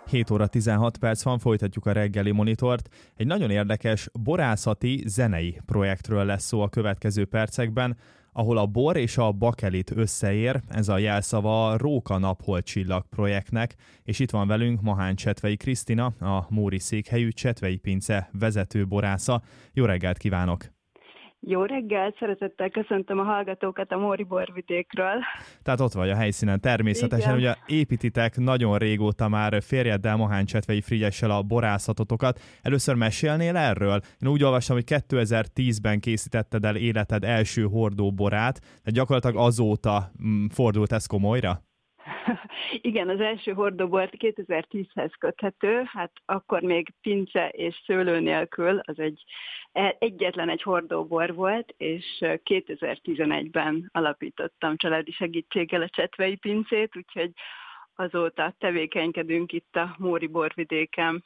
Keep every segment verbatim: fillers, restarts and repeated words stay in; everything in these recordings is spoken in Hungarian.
hét óra tizenhat perc van, folytatjuk a reggeli monitort. Egy nagyon érdekes borászati, zenei projektről lesz szó a következő percekben, ahol a bor és a bakelit összeér, ez a jelszava a Róka Napholt Csillag projektnek, és itt van velünk Mahán Csetvei Krisztina, a Móri székhelyű Csetvei Pince vezető borásza. Jó reggelt kívánok! Jó reggelt, szeretettel köszöntöm a hallgatókat a Móri borvidékről. Tehát ott vagy a helyszínen természetesen, Igen. ugye építitek nagyon régóta már férjeddel, Mahán Csetvei Frigyessel a borászatotokat. Először mesélnél erről? Én úgy olvastam, hogy kétezer-tízben készítetted el életed első hordóborát, de gyakorlatilag azóta mm, fordult ez komolyra? Igen, az első hordóbor kétezer-tízhez köthető, hát akkor még pince és szőlő nélkül, az egy egyetlen egy hordóbor volt, és kétezer-tizenegyben alapítottam családi segítséggel a Csetvei Pincét, úgyhogy azóta tevékenykedünk itt a Móri borvidéken.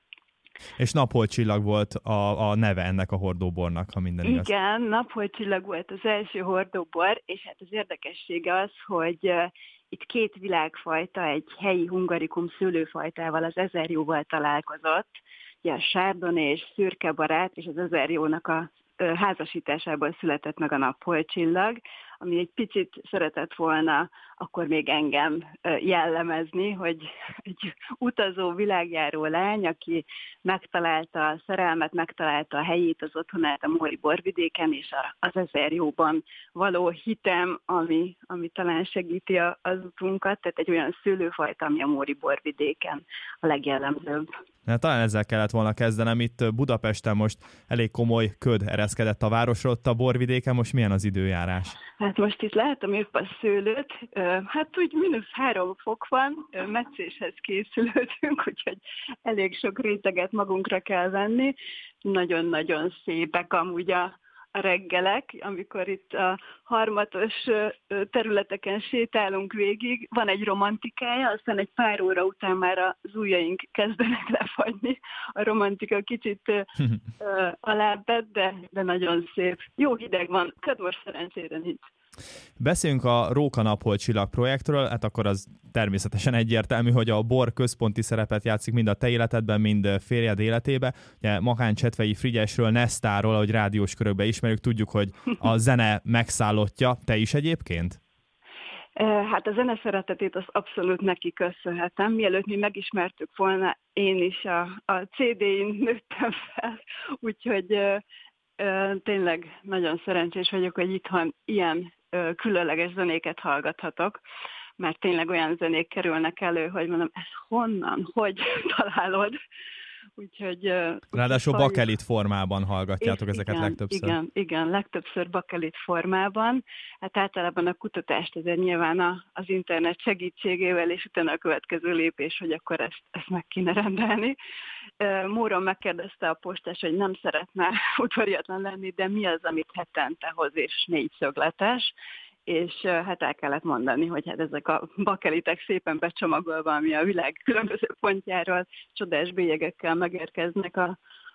És Napholt Csillag volt a, a neve ennek a hordóbornak, ha minden igaz. Igen, Napholt Csillag volt az első hordóbor, és hát az érdekessége az, hogy itt két világfajta, egy helyi hungarikum szőlőfajtával, az ezerjóval találkozott, ugye a sárdoni és szürke barát, és az ezerjónak a házasításából született meg a Napholt Csillag, ami egy picit szeretett volna akkor még engem jellemezni, hogy egy utazó világjáró lány, aki megtalálta a szerelmet, megtalálta a helyét, az otthonát a Móri borvidéken, és az ezerjóban való hitem, ami, ami talán segíti az utunkat, tehát egy olyan szőlőfajta, ami a Móri borvidéken a legjellemzőbb. Na, talán ezzel kellett volna kezdenem. Itt Budapesten most elég komoly köd ereszkedett a városra, ott a borvidéken most milyen az időjárás? Hát most itt látom épp a szőlőt, hát úgy mínusz három fok van, meccéshez készülődünk, úgyhogy elég sok réteget magunkra kell venni. Nagyon-nagyon szépek amúgy a a reggelek, amikor itt a harmatos területeken sétálunk végig, van egy romantikája, aztán egy pár óra után már az ujjaink kezdenek lefagyni. A romantika kicsit alábbed, de, de nagyon szép. Jó hideg van, köd most szerencsére nincs. Beszéljünk a Róka Napholt Csillag projektről, hát akkor az természetesen egyértelmű, hogy a bor központi szerepet játszik mind a te életedben, mind férjed életébe. Ugye Mahán Csetvei Frigyesről, Nesztáról, ahogy rádiós körökben ismerjük, tudjuk, hogy a zene megszállottja. Te is egyébként? Hát a zene szeretetét az abszolút neki köszönhetem. Mielőtt mi megismertük volna, én is a, a cé dé-in nőttem fel, úgyhogy ö, tényleg nagyon szerencsés vagyok, hogy itthon ilyen ö, különleges zenéket hallgathatok, mert tényleg olyan zenék kerülnek elő, hogy mondom, ez honnan, hogy találod? Úgyhogy, Ráadásul úgyhogy bakelit formában hallgatjátok ezeket igen, legtöbbször. Igen, igen, legtöbbször bakelit formában. Hát általában a kutatást azért nyilván a, az internet segítségével, és utána a következő lépés, hogy akkor ezt, ezt meg kéne rendelni. Móron megkérdezte a postás, hogy nem szeretne udvariatlan lenni, de mi az, amit hetente hoz, és négy szögletes. És hát el kellett mondani, hogy hát ezek a bakelitek szépen becsomagolva, ami a világ különböző pontjáról csodás bélyegekkel megérkeznek a,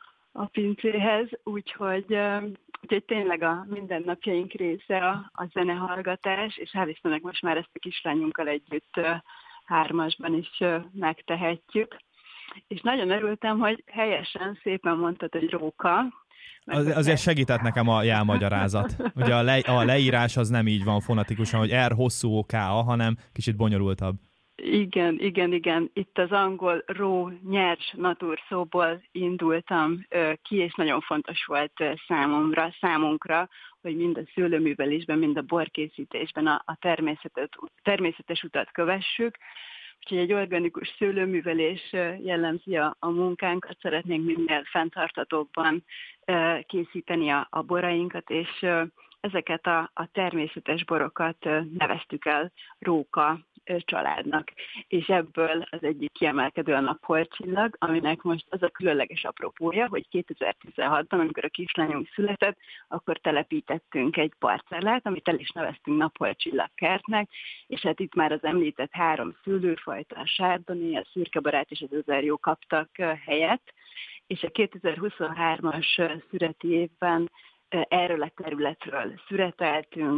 a pincéhez, úgyhogy, úgyhogy tényleg a mindennapjaink része a, a zenehallgatás, és hál' Istennek most már ezt a kislányunkkal együtt hármasban is megtehetjük. És nagyon örültem, hogy helyesen szépen mondtad, hogy róka. Az, azért segített nekem a jelmagyarázat. Ugye a, le, a leírás az nem így van fonetikusan, hogy R hosszú K A, hanem kicsit bonyolultabb. Igen, igen, igen. Itt az angol raw, nyers natur szóból indultam ki, és nagyon fontos volt számomra, számunkra, hogy mind a szőlőművelésben, mind a borkészítésben a, a természetes utat kövessük. Úgyhogy egy organikus szőlőművelés jellemzi a, a munkánkat, szeretnénk minél fenntarthatóbban készíteni a, a borainkat, és ezeket a, a természetes borokat neveztük el Róka családnak. És ebből az egyik kiemelkedő a Napholt Csillag, aminek most az a különleges apropója, hogy kétezer-tizenhatban, amikor a kislányunk született, akkor telepítettünk egy parcellát, amit el is neveztünk Napholt Csillag kertnek, és hát itt már az említett három szőlőfajta, a sárdoni, a szürkebarát és az ezerjó kaptak helyet, és a kétezer-huszonhármas szüreti évben erről a területről szüreteltünk,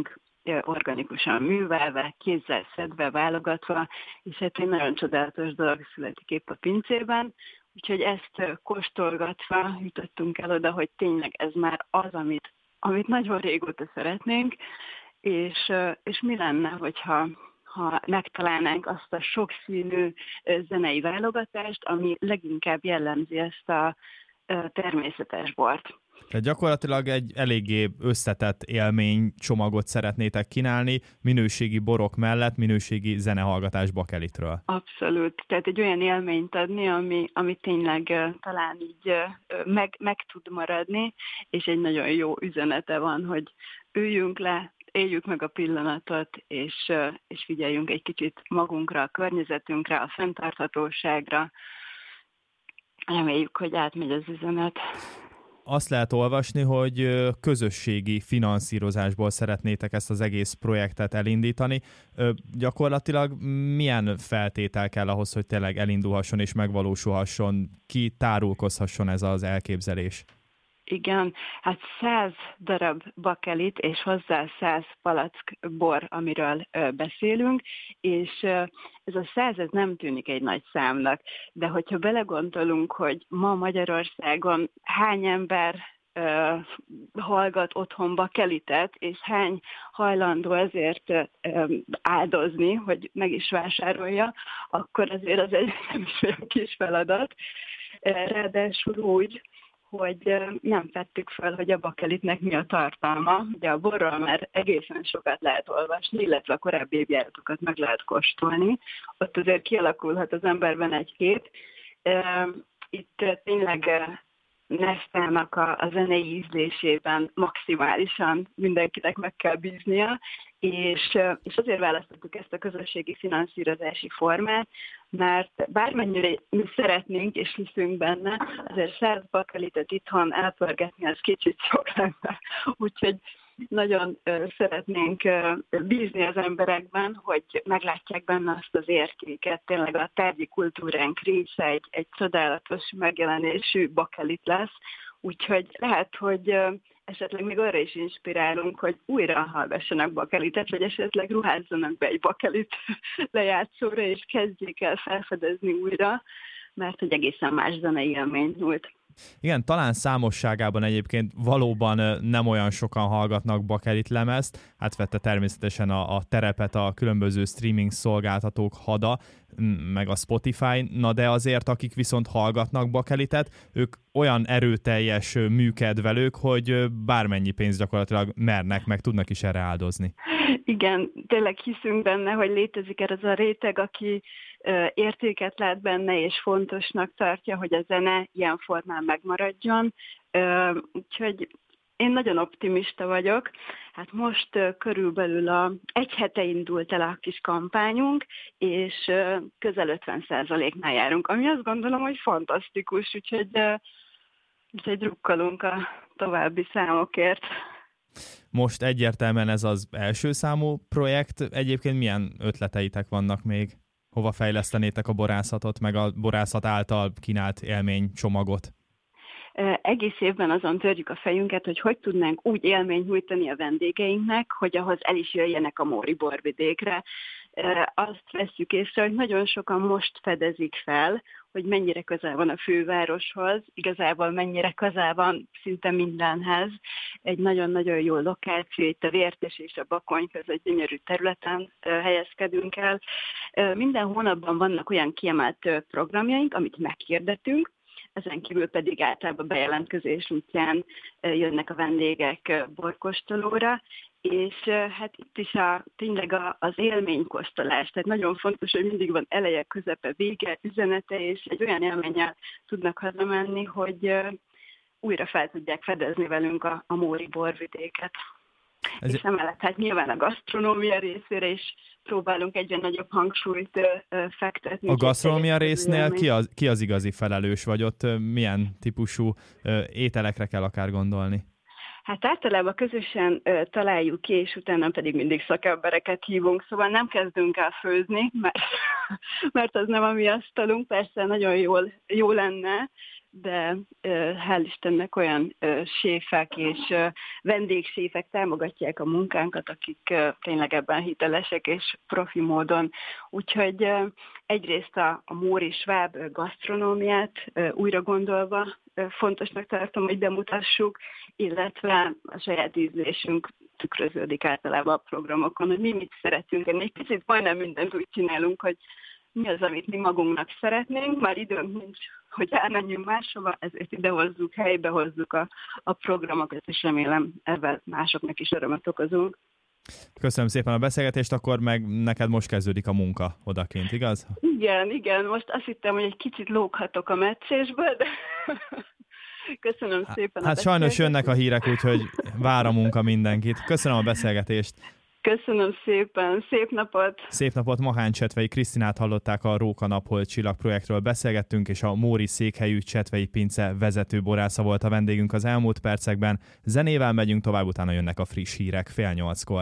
organikusan művelve, kézzel szedve, válogatva, és hát egy nagyon csodálatos dolog születik épp a pincében. Úgyhogy ezt kóstolgatva jutottunk el oda, hogy tényleg ez már az, amit, amit nagyon régóta szeretnénk, és, és mi lenne, hogyha ha megtalálnánk azt a sokszínű zenei válogatást, ami leginkább jellemzi ezt a természetes bort. Tehát gyakorlatilag egy eléggé összetett élménycsomagot szeretnétek kínálni, minőségi borok mellett minőségi zenehallgatás Bakelitről. Abszolút. Tehát egy olyan élményt adni, ami, ami tényleg talán így meg, meg tud maradni, és egy nagyon jó üzenete van, hogy üljünk le, éljük meg a pillanatot, és, és figyeljünk egy kicsit magunkra, a környezetünkre, a fenntarthatóságra. Reméljük, hogy átmegy az üzenet. Azt lehet olvasni, hogy közösségi finanszírozásból szeretnétek ezt az egész projektet elindítani. Gyakorlatilag milyen feltétel kell ahhoz, hogy tényleg elindulhasson és megvalósulhasson, ki tárulkozhasson ez az elképzelés? Igen, hát száz darab bakelit és hozzá száz palack bor, amiről ö, beszélünk, és ö, ez a száz ez nem tűnik egy nagy számnak, de hogyha belegondolunk, hogy ma Magyarországon hány ember ö, hallgat otthon bakelitet, és hány hajlandó ezért ö, áldozni, hogy meg is vásárolja, akkor azért az egy nem is olyan kis feladat. Ráadásul úgy, hogy nem vettük fel, hogy a bakelitnek mi a tartalma. Ugye a borról már egészen sokat lehet olvasni, illetve a korábbi évjáratokat meg lehet kóstolni. Ott azért kialakulhat az emberben egy kép. Itt tényleg Nesztának a, a zenei ízlésében maximálisan mindenkinek meg kell bíznia, és, és azért választottuk ezt a közösségi finanszírozási formát, mert bármennyire mi szeretnénk és hiszünk benne, azért száz bakelitet itthon elpörgetni, az kicsit sok lenne. Úgyhogy nagyon uh, szeretnénk uh, bízni az emberekben, hogy meglátják benne azt az értéket. Tényleg a tárgyi kultúránk része egy, egy csodálatos megjelenésű bakelit lesz, úgyhogy lehet, hogy uh, esetleg még arra is inspirálunk, hogy újra hallgassanak bakelitet, vagy esetleg ruházzanak be egy bakelit lejátszóra, és kezdjék el felfedezni újra, mert egy egészen más zenei élményt nyújt. Igen, talán számosságában egyébként valóban nem olyan sokan hallgatnak bakelit lemezt, átvette természetesen a, a terepet a különböző streaming szolgáltatók hada, meg a Spotify, na de azért, akik viszont hallgatnak bakelitet, ők olyan erőteljes műkedvelők, hogy bármennyi pénzt gyakorlatilag mernek, meg tudnak is erre áldozni. Igen, tényleg hiszünk benne, hogy létezik ez a réteg, aki értéket lát benne, és fontosnak tartja, hogy a zene ilyen formán megmaradjon. Úgyhogy én nagyon optimista vagyok. Hát most körülbelül a egy hete indult el a kis kampányunk, és közel ötven százaléknál járunk, ami azt gondolom, hogy fantasztikus, úgyhogy, úgyhogy drukkolunk a további számokért. Most egyértelműen ez az első számú projekt. Egyébként milyen ötleteitek vannak még? Hova fejlesztenétek a borászatot, meg a borászat által kínált élménycsomagot? Egész évben azon törjük a fejünket, hogy hogy tudnánk úgy élményt nyújtani a vendégeinknek, hogy ahhoz el is jöjjenek a Móri borvidékre. Azt vesszük észre, hogy nagyon sokan most fedezik fel, hogy mennyire közel van a fővároshoz, igazából mennyire közel van szinte mindenhez. Egy nagyon-nagyon jó lokáció, itt a Vértes és a Bakony között gyönyörű területen helyezkedünk el. Minden hónapban vannak olyan kiemelt programjaink, amit meghirdetünk, ezen kívül pedig általában bejelentkezés útján jönnek a vendégek borkóstolóra, és hát itt is a, tényleg a, az élménykóstolás, tehát nagyon fontos, hogy mindig van eleje, közepe, vége, üzenete, és egy olyan élménnyel tudnak hazamenni, hogy újra fel tudják fedezni velünk a, a Móri borvidéket. Ez... És emellett hát nyilván a gasztronómia részére is próbálunk egyre nagyobb hangsúlyt ö, fektetni. A gasztronómia résznél ki az, ki az igazi felelős, vagy ott ö, milyen típusú ö, ételekre kell akár gondolni? Hát általában közösen ö, találjuk ki, és utána pedig mindig szakembereket hívunk, szóval nem kezdünk el főzni, mert, mert az nem a mi asztalunk, persze nagyon jól, jó lenne, de hál' Istennek olyan séfek és vendégséfek támogatják a munkánkat, akik tényleg ebben hitelesek és profi módon. Úgyhogy egyrészt a, a móri sváb gasztronómiát újra gondolva fontosnak tartom, hogy bemutassuk, illetve a saját ízlésünk tükröződik általában a programokon, hogy mi mit szeretünk. Egy picit majdnem mindent úgy csinálunk, hogy mi az, amit mi magunknak szeretnénk, már időnk nincs, hogy elmenjünk máshova, ezért ide hozzuk, helybe hozzuk a, a programokat, és remélem ebben másoknak is örömet okozunk. Köszönöm szépen a beszélgetést, akkor meg neked most kezdődik a munka odakint, igaz? Igen, igen, most azt hittem, hogy egy kicsit lóghatok a meccésből, de köszönöm szépen. Hát sajnos jönnek a hírek, úgyhogy vár a munka mindenkit. Köszönöm a beszélgetést. Köszönöm szépen, szép napot! Szép napot, Mahán Csetvei Krisztinát hallották, a Róka Naphold Csillag projektről beszélgettünk, és a móri székhelyű Csetvei Pince vezető borásza volt a vendégünk az elmúlt percekben. Zenével megyünk tovább, utána jönnek a friss hírek fél nyolckor.